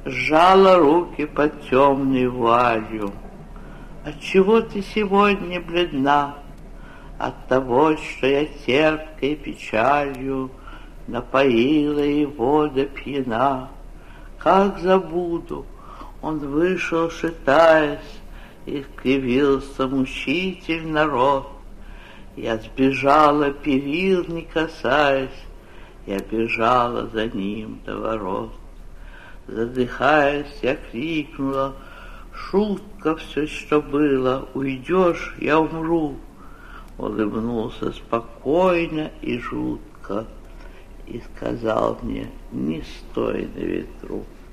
сжала руки под темной вуалью. Отчего ты сегодня бледна? От того, что я терпкой печалью напоила его до пьяна. Как забуду, он вышел, шатаясь, и кривился мучительно рот. Я сбежала, перил не касаясь, я бежала за ним до ворот. Задыхаясь, я крикнула: шутка все, что было, уйдешь, я умру. Улыбнулся спокойно и жутко и сказал мне: не стой на ветру.